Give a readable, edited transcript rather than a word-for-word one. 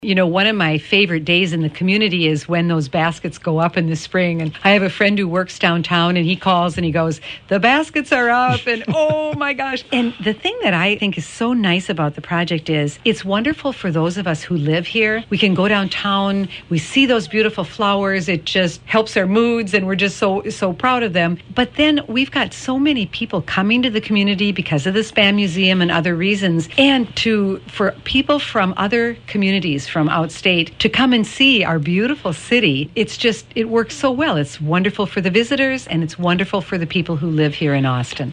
You know, one of my favorite days in the community is when those baskets go up in the spring. And I have a friend who works downtown, and he calls and he goes, "The baskets are up," and oh my gosh. And the thing that I think is so nice about the project is it's wonderful for those of us who live here. We can go downtown, we see those beautiful flowers, it just helps our moods, and we're just so proud of them. But then we've got so many people coming to the community because of the Spam Museum and other reasons, and for people from other communities from outstate to come and see our beautiful city. It works so well. It's wonderful for the visitors, and it's wonderful for the people who live here in Austin.